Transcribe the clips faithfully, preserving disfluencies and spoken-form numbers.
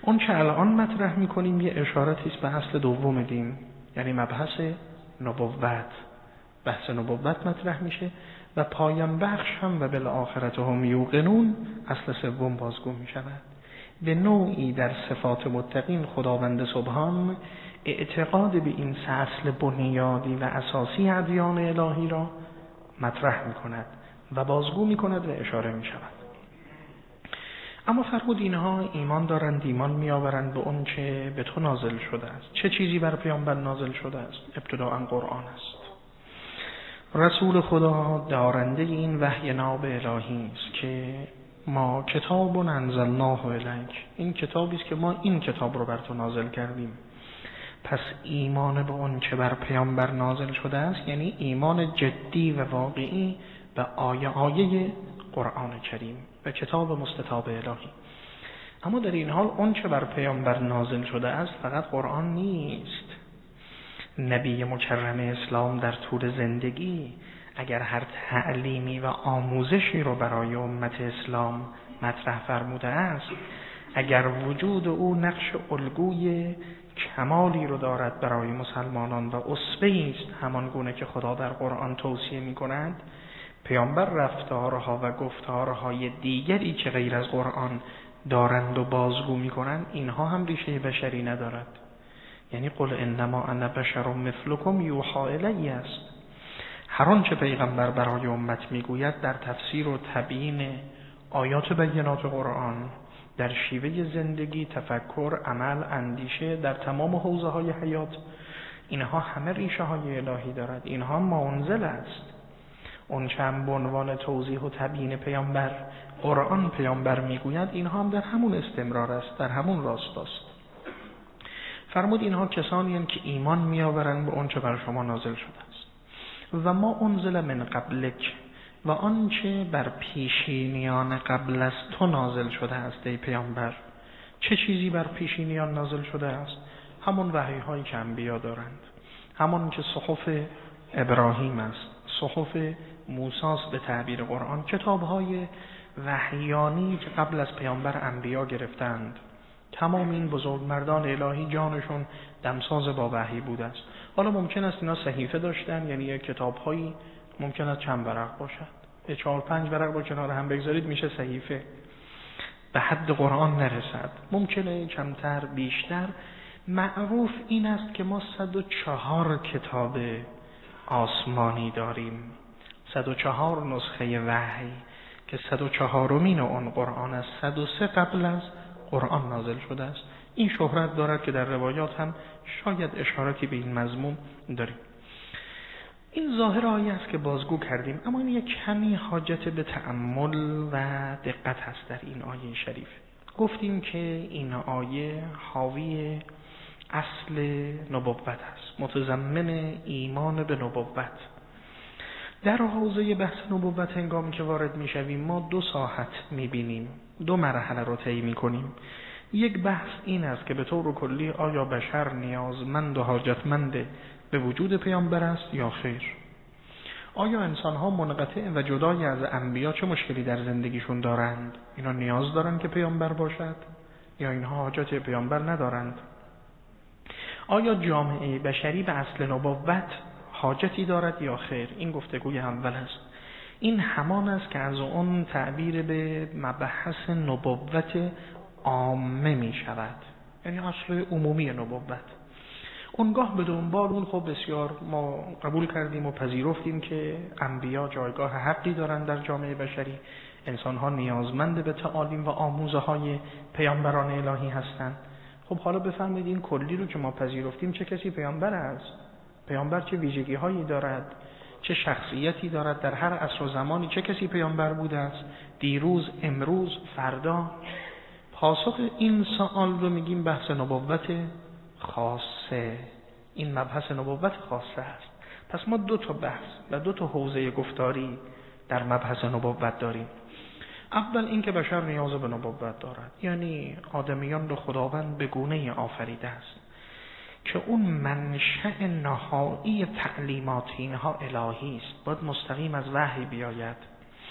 اون چه الان مطرح میکنیم یه اشارتی است به اصل دوم دین، یعنی مبحث نبوت. بحث نبوت مطرح میشه و پایان بخش هم و بالآخرة هم یوقنون اصل سوم بازگو میشود. به نوعی در صفات متقین خداوند سبحان اعتقاد به این سه اصل بنیادی و اساسی ادیان الهی را مطرح میکند و بازگو میکند و اشاره میشود. اما فرمود اینها ایمان دارند، ایمان میآورند به اون چه به تو نازل شده است. چه چیزی بر پیامبر نازل شده است؟ ابتداء قرآن است. رسول خدا دارنده این وحی ناب الهی است که ما کتاب انزلناه الیک، این کتابی است که ما این کتاب رو بر تو نازل کردیم. پس ایمان به اون چه بر پیامبر نازل شده است یعنی ایمان جدی و واقعی به آیه آیه قرآن کریم و کتاب مستطاب الهی. اما در این حال اون چه بر پیامبر نازل شده است فقط قرآن نیست. نبی مکرم اسلام در طول زندگی اگر هر تعلیمی و آموزشی رو برای امت اسلام مطرح فرموده است، اگر وجود او نقش الگوی کمالی رو دارد برای مسلمانان و اسوه‌ای است همان گونه که خدا در قرآن توصیه می کند، پیامبر رفتارها و گفتارهای دیگری که غیر از قرآن دارند و بازگو می کنند اینها هم ریشه بشری ندارد. یعنی قل انما انا بشر مثلکم یوحی الی است. هر آنچه پیغمبر برای امت میگوید در تفسیر و تبیین آیات بینات قرآن، در شیوه زندگی، تفکر، عمل، اندیشه، در تمام حوزه های حیات، اینها همه ریشه های الهی دارد. اینها منزل است. اون چه هم به عنوان توضیح و تبیین پیامبر قرآن پیامبر میگوید اینها هم در همون استمرار است، در همون راست است. فرمود اینها کسانی هستند که ایمان میآورند به اون چه بر شما نازل شده است. و ما انزل من قبلک، و آنچه بر پیشینیان قبل از تو نازل شده است ای پیامبر. چه چیزی بر پیشینیان نازل شده است؟ همون وحی هایی که انبیا دارند، همون که صحف ابراهیم است، صحف موسی است به تعبیر قرآن، کتاب های وحیانی که قبل از پیامبر انبیا گرفتند. تمام این بزرگمردان الهی جانشون دمساز با وحی بوده است. حالا ممکن است اینا صحیفه داشتن، یعنی یک کتاب‌هایی ممکن است چند ورق باشد، یه چهار پنج ورق با کنار هم بگذارید میشه صحیفه، به حد قرآن نرسد، ممکنه کمتر بیشتر. معروف این است که ما صد و چهار کتاب آسمانی داریم، صد و چهار نسخه وحی که صد و چهارمین اون قرآن است، صد و سه قبل از قرآن نازل شده است. این شهرت دارد که در روایات هم شاید اشارتی به این مضمون داریم. این ظاهر آیه است که بازگو کردیم، اما این یک کمی حاجت به تأمل و دقت هست در این آیه شریف. گفتیم که این آیه حاوی اصل نبوت است، متضمن ایمان به نبوت. در حوزه بحث نبوت هنگامی که وارد میشویم ما دو ساحت میبینیم، دو مرحله رو طی میکنیم. یک بحث این است که به طور کلی آیا بشر نیازمند و حاجتمند به وجود پیامبر است یا خیر؟ آیا انسان‌ها منقطع و جدای از انبیا چه مشکلی در زندگیشون دارند؟ اینا نیاز دارند که پیامبر باشد یا اینها حاجت پیامبر ندارند؟ آیا جامعه بشری به اصل نبوت حاجتی دارد یا خیر؟ این گفتگوی اول است. این همان است که از اون تعبیر به مبحث نبوت عامه می شود، یعنی اصل عمومی نبوت. اونگاه به دنبال اون خب بسیار ما قبول کردیم و پذیرفتیم که انبیا جایگاه حقی دارند در جامعه بشری، انسان‌ها نیازمند به تعالیم و آموزه های پیامبران الهی هستند. خب حالا بفهمید این کلی رو که ما پذیرفتیم چه کسی پیامبر است؟ پیامبر چه ویژگی هایی دارد؟ چه شخصیتی دارد؟ در هر عصر و زمانی چه کسی پیامبر بوده است؟ دیروز، امروز، فردا؟ پاسخ این سوال رو میگیم بحث نبوت خاصه. این مبحث نبوت خاصه است. پس ما دو تا بحث و دو تا حوزه گفتاری در مبحث نبوت داریم. اول این که بشر نیاز به نبوت دارد، یعنی آدمیان رو خداوند به گونه‌ای آفریده است که اون منشأ نهایی تعلیمات اینها الهی است، باید مستقیم از وحی بیاید.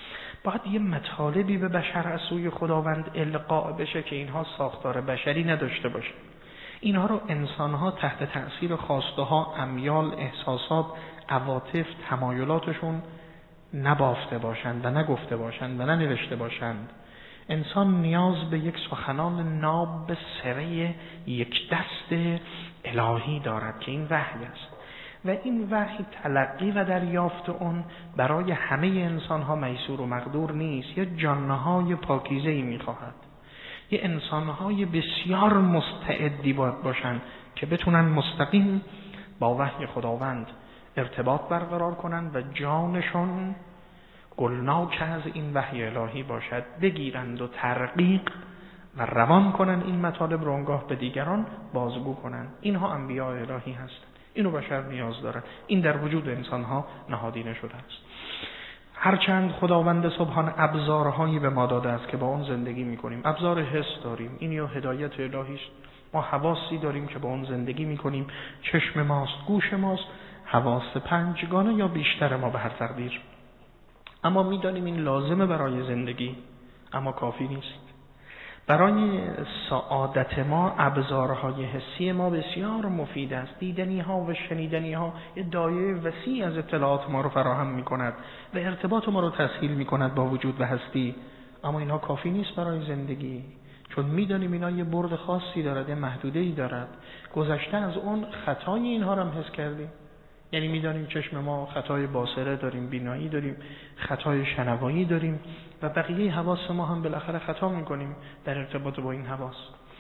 باید یه مطالبی به بشر از سوی خداوند القا بشه که اینها ساختار بشری نداشته باشه. اینها رو انسانها تحت تأثیر خواسته ها، امیال، احساسات، عواطف، تمایلاتشون نبافته باشند و نگفته باشند و ننوشته باشند. انسان نیاز به یک سخنان ناب به سره یک دست الهی دارد که این وحی است و این وحی تلقی و دریافت اون برای همه انسان ها میسور و مقدور نیست. یه جانهای پاکیزه‌ای میخواهد، یه انسانهای بسیار مستعدی باید باشند که بتونن مستقیم با وحی خداوند ارتباط برقرار کنند و جانشون گلناک از این وحی الهی باشد، بگیرند و ترقیق و روان کنند این مطالب رو آنگاه به دیگران بازگو کنند. اینها انبیاء الهی هستند، اینو بشر نیاز دارد. این در وجود انسانها نهادینه شده است. هرچند خداوند سبحان ابزارهایی به ما داده است که با اون زندگی میکنیم. ابزار حس داریم، این یا هدایت الهی است. ما حواسی داریم که با اون زندگی میکنیم. چشم ماست، گوش ماست، حواس پنجگانه یا بیشتر ما به هر تقدیر. اما میدانیم این لازمه برای زندگی، اما کافی نیست. برای سعادت ما ابزارهای حسی ما بسیار مفید است. دیدنی ها و شنیدنی ها یه دایره وسیع از اطلاعات ما رو فراهم می کند و ارتباط ما رو تسهیل می کند با وجود و هستی، اما اینها کافی نیست برای زندگی، چون میدانیم اینا یه برد خاصی دارد، یه محدوده‌ای دارد. گذشته از اون خطای اینها رو هم حس کردیم. یعنی میدانیم چشم ما خطای باصره داریم، بینایی داریم، خطای شنوایی داریم و بقیه حواس ما هم بالاخره خطا میکنیم در ارتباط با این حواس.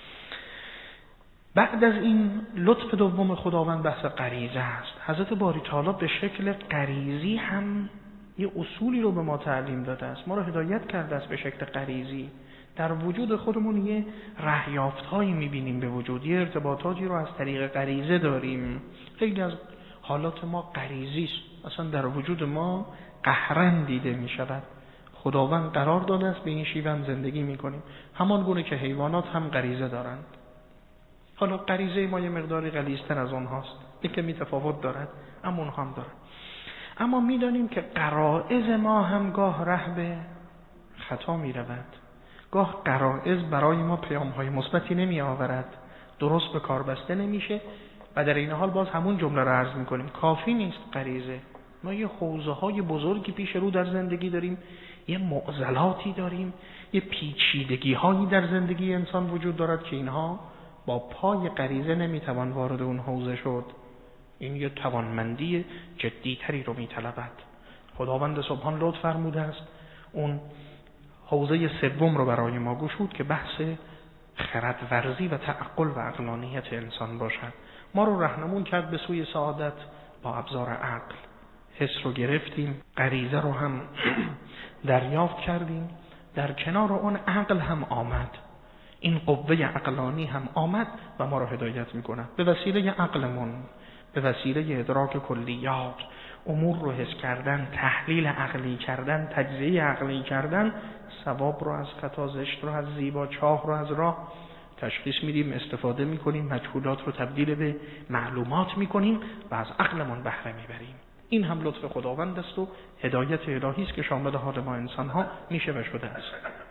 بعد از این لطف دوم خداوند بحث غریزه است. حضرت باری تعالی به شکل غریزی هم یه اصولی رو به ما تعلیم داده است، ما رو هدایت کرده است به شکل غریزی. در وجود خودمون یه رهیافت‌هایی می‌بینیم به وجود، یه ارتباطاتی رو از طریق غریزه داریم. خیلی از حالات ما غریزی است، اصلا در وجود ما قهرن دیده می شود. خداوند قرار داده است به این شیوه زندگی می کنیم، همان گونه که حیوانات هم غریزه دارند. حالا غریزه ما یه مقداری غلیظتر از اونهاست، یک کمی تفاوت دارد، اما اونها هم دارد. اما می دانیم که غرایز ما هم گاه ره به خطا می رود. گاه غرایز برای ما پیام های مثبتی نمی آورد، درست به کار بسته نمیشه و در این حال باز همون جمله رو عرض میکنیم، کافی نیست غریزه. ما یه حوزه های بزرگی پیش رو در زندگی داریم، یه معضلاتی داریم، یه پیچیدگی هایی در زندگی انسان وجود دارد که اینها با پای غریزه نمیتوان وارد اون حوزه شد. این یه توانمندی جدیتری رو میطلبد. خداوند سبحان لطف فرموده است اون حوزه سوم رو برای ما گشود که بحث خردورزی و تعقل و عقلانیت انسان باشد. ما رو راهنمون کرد به سوی سعادت با ابزار عقل. حس رو گرفتیم، غریزه رو هم دریافت کردیم، در کنار اون عقل هم آمد. این قوه عقلانی هم آمد و ما رو هدایت میکنه به وسیله عقلمون، به وسیله ادراک کلیات، امور رو حس کردن، تحلیل عقلی کردن، تجزیه عقلی کردن، ثواب رو از خطا، زشت رو از زیبا، چاه رو از راه تشخیص میدیم، استفاده میکنیم، مجهولات رو تبدیل به معلومات میکنیم و از عقلمون بهره میبریم. این هم لطف خداوند است و هدایت الهی است که شامل حال ما انسان ها میشه و شده است.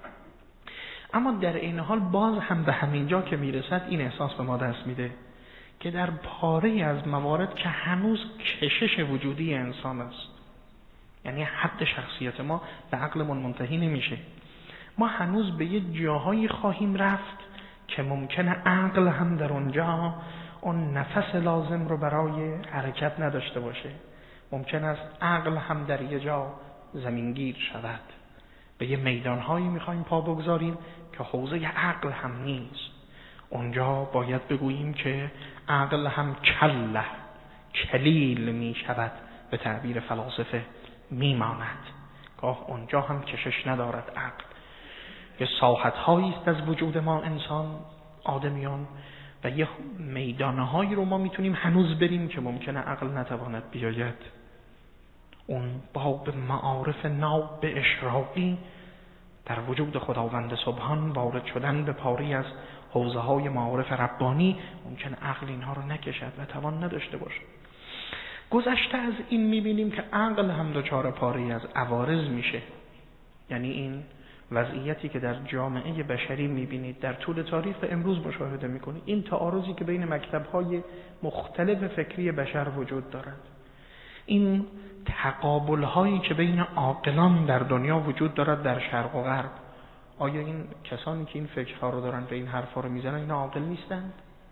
اما در این حال باز هم به همین جا که میرسد این احساس به ما دست میده که در پاره از موارد که هنوز کشش وجودی انسان است، یعنی حد شخصیت ما به عقلمون منتهی نمیشه. ما هنوز به یه جاهایی خواهیم رفت که ممکنه عقل هم در اونجا اون نفس لازم رو برای حرکت نداشته باشه. ممکن است عقل هم در یه جا زمینگیر شود. به یه میدانهایی میخوایم پا بگذاریم که حوزه عقل هم نیست. اونجا باید بگوییم که عقل هم کله، کلیل می شود، به تعبیر فلاسفه میماند. گاه اونجا هم کشش ندارد عقل. یه ساحت‌هایی است از وجود ما انسان آدمیان و یه میدانهایی رو ما میتونیم هنوز بریم که ممکنه عقل نتواند بیاید. اون باب معارف ناب به اشراقی در وجود خداوند سبحان وارد شدن به پاری از حوزه های معارف ربانی ممکن عقل اینها رو نکشد و توان نداشته باشه. گذشته از این میبینیم که عقل هم دچار پاری از عوارض میشه. یعنی این وضعیتی که در جامعه بشری میبینید در طول تاریخ و امروز مشاهده میکنید، این تعارضی که بین مکتب‌های مختلف فکری بشر وجود دارد، این تقابل‌هایی که بین عاقلان در دنیا وجود دارد در شرق و غرب، آیا این کسانی که این فکرها رو دارن و این حرفا رو میزنن اینا عاقل نیستند؟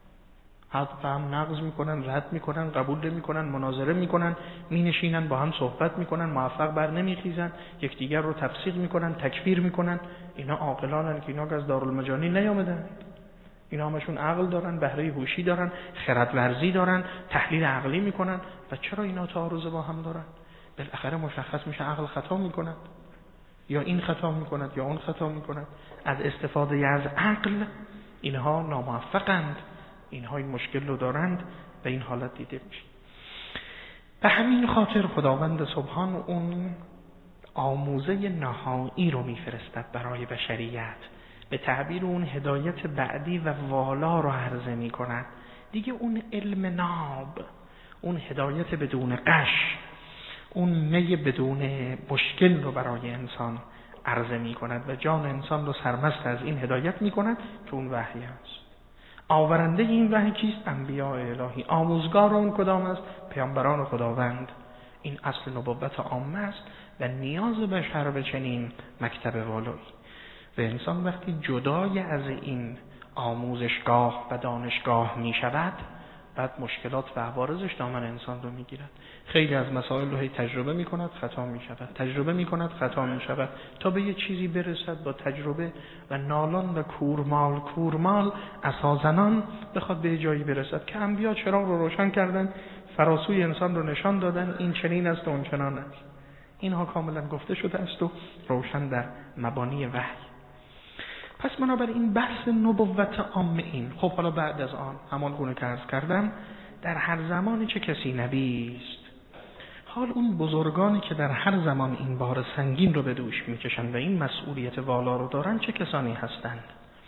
حق هم نقض میکنن، رد میکنن، قبول نمیکنن، مناظره میکنن، مینشینن با هم صحبت میکنن، موفق بر نمیخیزن، یکدیگر رو تفسیق میکنن، تکفیر میکنن. اینا عاقلانن که اینا از دارالمجانین نیامدن. اینا همشون عقل دارن، بهره هوشی دارن، خردورزی دارن، تحلیل عقلی میکنن. و چرا اینا تعارض با هم دارن؟ بالاخره مشخص میشه عقل خطا میکند، یا این خطا میکند یا اون خطا میکند. از استفاده از عقل اینها ناموفقند، اینها این مشکل رو دارند و این حالت دیده میشه. به همین خاطر خداوند سبحان اون آموزه نهایی رو میفرستد برای بشریت، به تعبیر اون هدایت بعدی و والا رو عرضه میکند. دیگه اون علم ناب، اون هدایت بدون غش، اون می بدون مشکل رو برای انسان عرضه میکند و جان انسان رو سرمست از این هدایت میکند که اون وحی است. آورنده این وحی کیست؟ انبیاء الهی. آموزگار اون کدام است؟ پیامبران خداوند. این اصل نبوت عامه است و نیاز بشر به چنین مکتب والایی. و انسان وقتی جدای از این آموزشگاه و دانشگاه می شود، بعد مشکلات و عوارضش دامن انسان رو می گیرد. خیلی از مسائل رو تجربه می کند، خطا می شود، تجربه می کند، خطا می شود، تا به یه چیزی برسد با تجربه و نالان و کورمال کورمال اساسنان بخواد به جایی برسد که انبیا چراغ رو روشن کردن، فراسوی انسان رو نشان دادن، این چنین است و اون چنان است. اینها کاملا گفته شده است و روشن در مبانی وحی. پس بنابراین بحث نبوت عامه این. خب حالا بعد از آن همان گونه که عرض کردم، در هر زمانی چه کسی نبی است، حال اون بزرگانی که در هر زمان این بار سنگین رو به دوش میکشند و این مسئولیت والا رو دارند چه کسانی هستند؟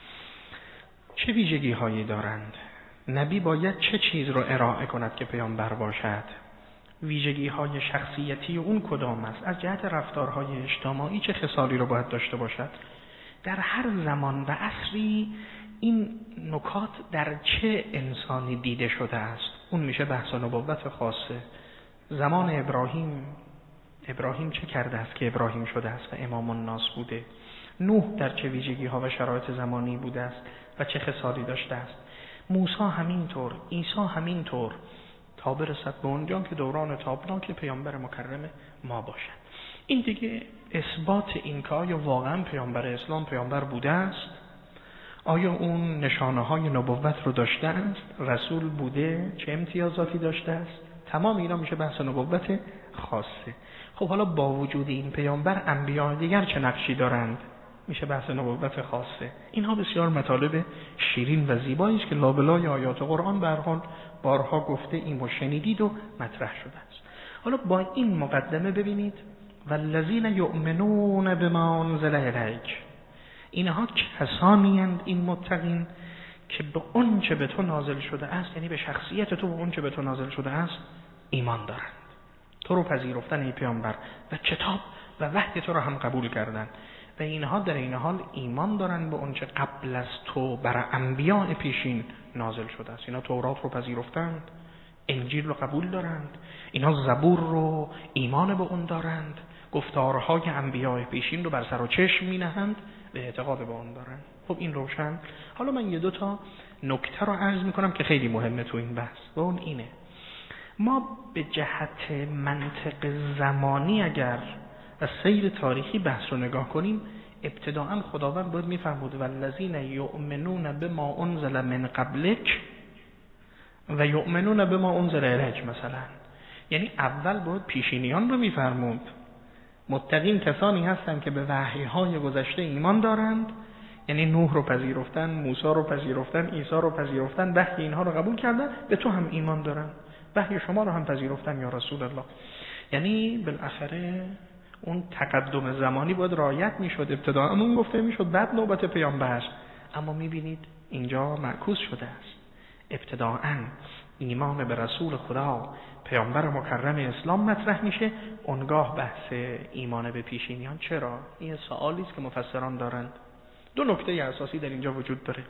چه ویژگی هایی دارند؟ نبی باید چه چیز رو ارائه کند که پیامبر باشد؟ ویژگی های شخصیتی اون کدام است؟ از جهت رفتارهای اجتماعی چه خصالی رو باید داشته باشد؟ در هر زمان و عصری این نکات در چه انسانی دیده شده است؟ اون میشه بحث نبوت خاصه. زمان ابراهیم، ابراهیم چه کرده است که ابراهیم شده است و امام الناس بوده؟ نوح در چه ویژگی ها و شرایط زمانی بوده است و چه خصالی داشته است؟ موسی همینطور، عیسی همینطور، تا برسد به اونجا که دوران تابناک پیامبر مکرم ما باشد. این دیگه اثبات این که آیا واقعا پیامبر اسلام پیامبر بوده است؟ آیا اون نشانه های نبوت رو داشته است؟ رسول بوده؟ چه امتیازاتی داشته است؟ تمام اینا میشه بحث نبوت خاصه. خب حالا با وجود این پیامبر انبیاء دیگر چه نقشی دارند؟ میشه بحث نبوت خاصه. اینها بسیار مطالب شیرین و زیبایی است که لابلای آیات قرآن به هر حال بارها گفته این و شنیدید و مطرح شده است. حالا با این مقدمه ببینید والذین یؤمنون بما انزل الیک، اینها کسانی اند این متقین که به اون چه به تو نازل شده است، یعنی به شخصیت تو و اون چه به تو نازل شده است ایمان دارند. تو رو پذیرفتن ای پیامبر و کتاب و وحی تو رو هم قبول کردن و اینها در این حال ایمان دارند به اون چه قبل از تو برای انبیاء پیشین نازل شده است. اینا تورات رو پذیرفتند، انجیل رو قبول دارند، اینا زبور رو ایمان به اون دارند، گفتارهای انبیاء پیشین رو بر سر و چشم می نهند و اعتقاد به اون دارند. خب این روشن. حالا من یه دو تا نکته رو عرض می کنم که خیلی مهمه تو این بحث و اون اینه: ما به جهت منطق زمانی اگر و سیر تاریخی بحث رو نگاه کنیم، ابتداءً خداوند باید می‌فرمود والذین یؤمنون بما انزل من قبلک و یؤمنون بما انزل الیک مثلا. یعنی اول باید پیشینیان رو می‌فرمود. متقین کسانی هستند که به وحی‌های گذشته ایمان دارند، یعنی نوح رو پذیرفتن، موسی رو پذیرفتن، عیسی رو پذیرفتن، وحی اینها رو قبول کردن، به تو هم ایمان دارن، وحی شما رو هم پذیرفتن یا رسول الله. یعنی بالاخره اون تقدم زمانی باید رعایت میشد. ابتداء اون گفته میشد بعد نوبت پیامبر، اما میبینید اینجا معکوس شده است. ابتداءً ایمان به رسول خدا پیامبر مکرم اسلام مطرح میشه، اونگاه بحث ایمان به پیشینیان. چرا؟ این سوالی است که مفسران دارند. دو نکته اساسی در اینجا وجود داره.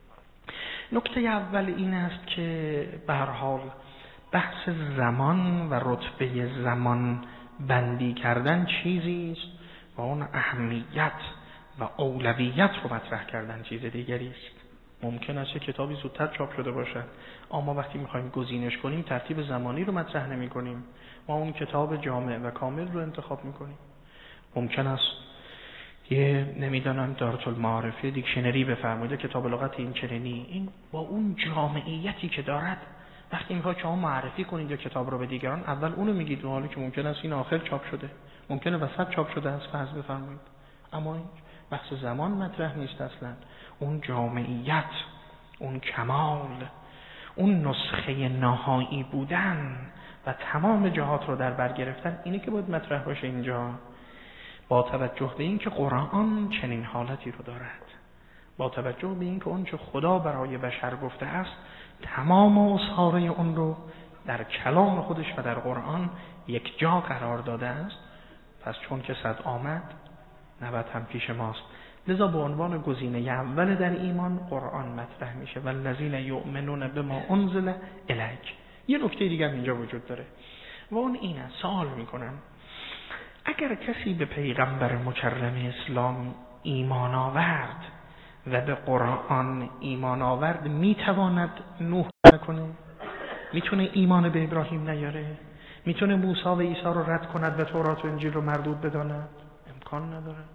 نکته اول این است که به هر حال بحث زمان و رتبه زمان بندی کردن چیزی است و اون اهمیت و اولویت رو مطرح کردن چیز دیگری است. ممکن است کتابی زودتر چاپ شده باشد، اما وقتی میخوایم گزینش کنیم ترتیب زمانی رو مطرح نمی کنیم، ما اون کتاب جامع و کامل رو انتخاب میکنیم. ممکن است یه نمیدانم دارت المعارفه دیکشنری بفرمایید، کتاب لغت این چنینی، این با اون جامعیتی که دارد وقتی میخواید شما معرفی کنید یا کتاب رو به دیگران، اول اونو میگید، در حالی که ممکن است این آخر چاپ شده، ممکنه وسط چاپ شده است فرض بفرمایید. اما این بحث زمان مطرح نیست اصلا. اون جامعیت، اون کمال، اون نسخه نهایی بودن و تمام جهات رو در بر گرفتن، اینی که باید مطرح باشه اینجا، با توجه به این که قرآن چنین حالتی رو دارد، با توجه به این که اون چه خدا برای بشر گفته است تمام اصحاره اون رو در کلام خودش و در قرآن یک جا قرار داده است. پس چون که صد آمد نبود هم پیش ماست. لذا به عنوان گزینه اول در ایمان قرآن مطرح میشه، والذین یؤمنون بما انزل الیک. یه نکته دیگر اینجا وجود داره و اون اینه، سوال میکنم اگر کسی به پیغمبر مکرم اسلام ایمان آورد و به قرآن ایمان آورد، میتواند نوح نکنه؟ میتونه ایمان به ابراهیم نیاره؟ میتونه موسی و عیسی رو رد کند و تورات و انجیل رو مردود بداند؟ امکان ندارد.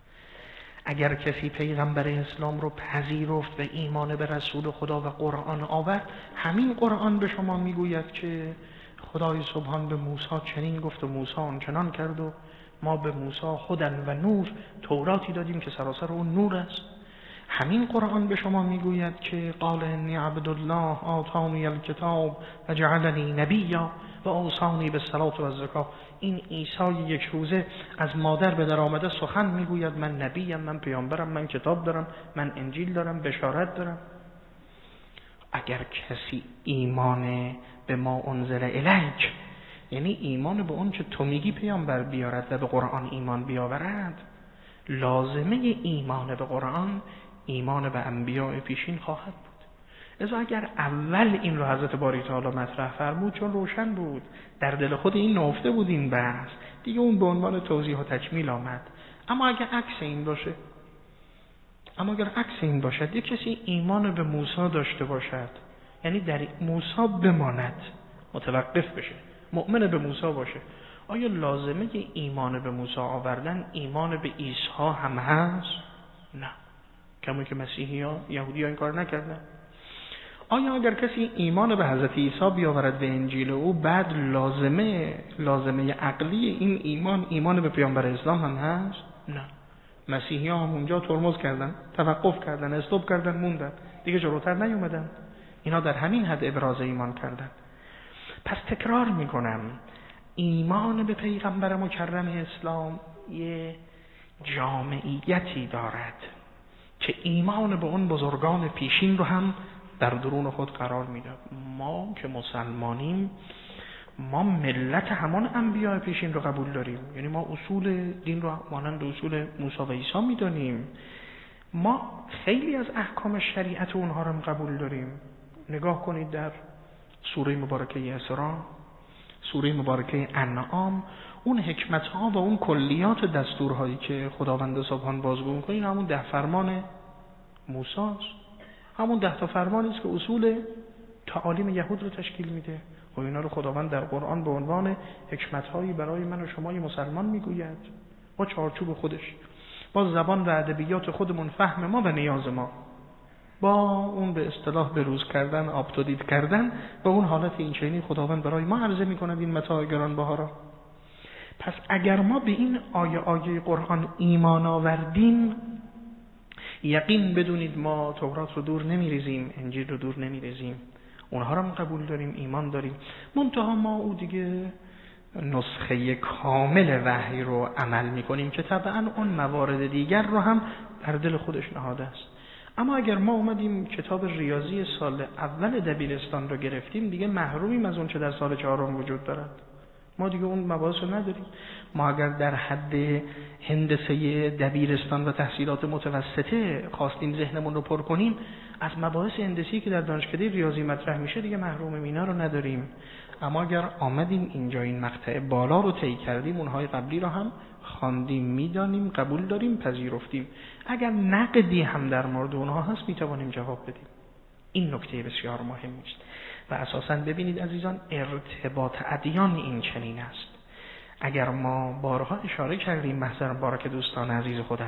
اگر کسی پیغمبر اسلام رو پذیرفت و ایمان به رسول خدا و قرآن آورد، همین قرآن به شما میگوید که خدای سبحان به موسی چنین گفت و موسی آنچنان کرد و ما به موسی هدی و نور، توراتی دادیم که سراسر اون نور است. همین قرآن به شما میگوید که قال انی عبدالله آتانی الکتاب و جعلنی نبیا و اوصانی بالصلاة و الزکات. این عیسی یک روزه از مادر به در آمده سخن میگوید من نبیم، من پیامبرم، من کتاب دارم، من انجیل دارم، بشارت دارم. اگر کسی ایمان به ما انزل الیک، یعنی ایمان به اون که تو میگی پیامبر بیارد و به قرآن ایمان بیاورد، لازمه ایمان به قرآن ایمان به انبیاء پیشین خواهد بود. لذا اگر اول این رو حضرت باری تعالی مطرح فرمود، چون روشن بود در دل خود این نهفته بود این بحث دیگه، اون به عنوان توضیح و تکمیل آمد. اما اگر عکس این باشه، اما اگر عکس این باشد، یک کسی ایمان به موسی داشته باشد، یعنی در موسی بماند، متوقف بشه، مؤمن به موسی باشه، آیا لازمه ایمان به موسی آوردن ایمان به عیسی هم هست؟ نه، کما که مسیحی ها یهودی ها این کار نکردن. آیا اگر کسی ایمان به حضرت عیسی بیاورد به انجیل او، بعد لازمه لازمه عقلی این ایمان ایمان به پیامبر اسلام هم هست؟ نه. مسیحی ها هم اونجا ترمز کردن، توقف کردن، استوب کردن، موندن، دیگه جلوتر نیومدن. اینا در همین حد ابراز ایمان کردن. پس تکرار میکنم، ایمان به پیغمبر مکرم اسلام یه جامعیتی دارد که ایمان به اون بزرگان پیشین رو هم در درون خود قرار میده. ما که مسلمانیم، ما ملت همان انبیاء پیشین رو قبول داریم، یعنی ما اصول دین رو مانند اصول موسی و عیسی میدانیم. ما خیلی از احکام شریعت اونها رو هم قبول داریم. نگاه کنید در سوره مبارکه اسراء، سوره مبارکه انعام، اون حکمت ها و اون کلیات دستورهایی که خداوند سبحان بازگو می‌کنه، این همون ده فرمان موسی است، همون ده تا فرمانی است که اصول تعالیم یهود رو تشکیل میده و اینا رو خداوند در قرآن به عنوان حکمت هایی برای من و شمای مسلمان میگوید، با چارچوب خودش، با زبان و ادبیات خودمون، فهم ما و نیاز ما، با اون به اصطلاح بروز کردن، آپتودیت کردن به اون حالت اینچنینی خداوند برای ما عرضه میکند این متاع گرانبها را. پس اگر ما به این آیه آیه قرآن ایمان آوردیم، یقین بدونید ما تورات رو دور نمیریزیم، انجیل رو دور نمیریزیم، اونها رو هم قبول داریم، ایمان داریم. منتها ما او دیگه نسخه کامل وحی رو عمل میکنیم که طبعا اون موارد دیگر رو هم در دل خودش نهاده است. اما اگر ما اومدیم کتاب ریاضی سال اول دبیرستان رو گرفتیم، دیگه محرومیم از اون چه در سال چهارم وجود دارد. ما دیگه اون مباحث رو نداریم. ما اگر در حد هندسه دبیرستان و تحصیلات متوسطه خواستیم ذهنمون رو پر کنیم، از مباحث هندسی که در دانشکده ریاضی مطرح میشه دیگه محرومیم، اینا رو نداریم. اما اگر آمدیم اینجا این مقطع بالا رو طی کردیم، اونهای قبلی رو هم خواندیم، میدانیم، قبول داریم، پذیرفتیم، اگر نقدی هم در مورد اونها هست میتوانیم جواب بدیم. این نکته بسیار مهمی است. و اساساً ببینید عزیزان، ارتباط ادیان این چنین است. اگر ما بارها اشاره کردیم محضر مبارک دوستان عزیز خودم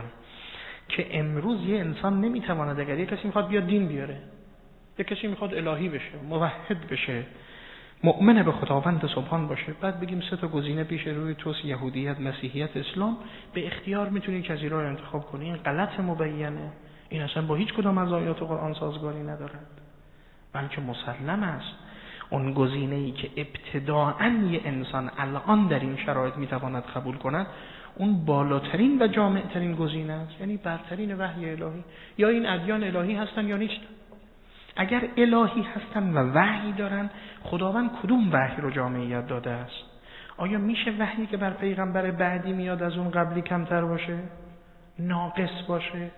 که امروز یه انسان نمیتواند، اگر یک کسی میخواد بیاد دین بیاره، یک کسی میخواد الهی بشه، موحد بشه، مؤمن به خداوند سبحان باشه، بعد بگیم سه تا گزینه پیش روی توست، یهودیت، مسیحیت، اسلام، به اختیار میتونی که از این رو انتخاب کنی، این غلط مبینه. این اصلا با هیچ کدام از آیات قرآن سازگاری ندارد. بلکه مسلم است اون گزینه‌ای که ابتداءً یه انسان الان در این شرایط میتواند قبول کند، اون بالاترین و جامعترین گزینه است، یعنی برترین وحی الهی. یا این ادیان الهی هستن یا نیست. اگر الهی هستن و وحی دارن، خداوند کدوم وحی رو جامعیت داده است؟ آیا میشه وحی که بر پیغمبر بعدی میاد از اون قبلی کمتر باشه؟ ناقص باشه؟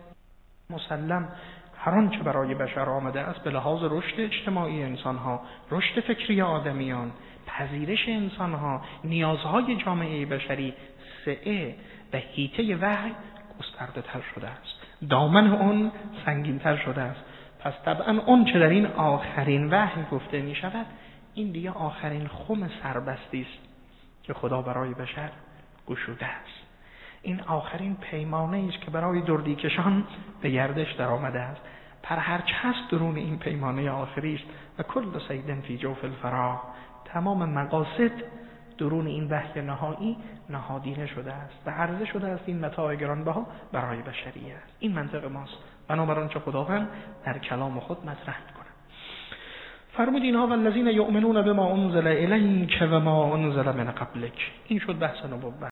مسلم هر آنچه برای بشر آمده است به لحاظ رشد اجتماعی انسانها، رشد فکری آدمیان، پذیرش انسانها، نیازهای جامعه بشری، سعه و حیطه وحی گسترده تر شده است، دامن اون سنگین تر شده است. پس طبعا اون چه در این آخرین وحی گفته می شود، این دیگه آخرین خم سربستی است که خدا برای بشر گشوده است. این آخرین پیمانه است که برای دردیکشان به گردش در آمده است. پر هرچه هست درون این پیمانه آخری است و کل صید فی جوف الفراغ، تمام مقاصد درون این وحی نهایی نهادینه شده است و عرضه شده است این متاع گرانبها برای بشریت. این منطق ماست، بنابراین چه خداوند در کلام خود مطرح می‌کند. فرمود اینها والذین یؤمنون بما انزل الیک و ما انزل من قبلک. این شد بحث نبوت.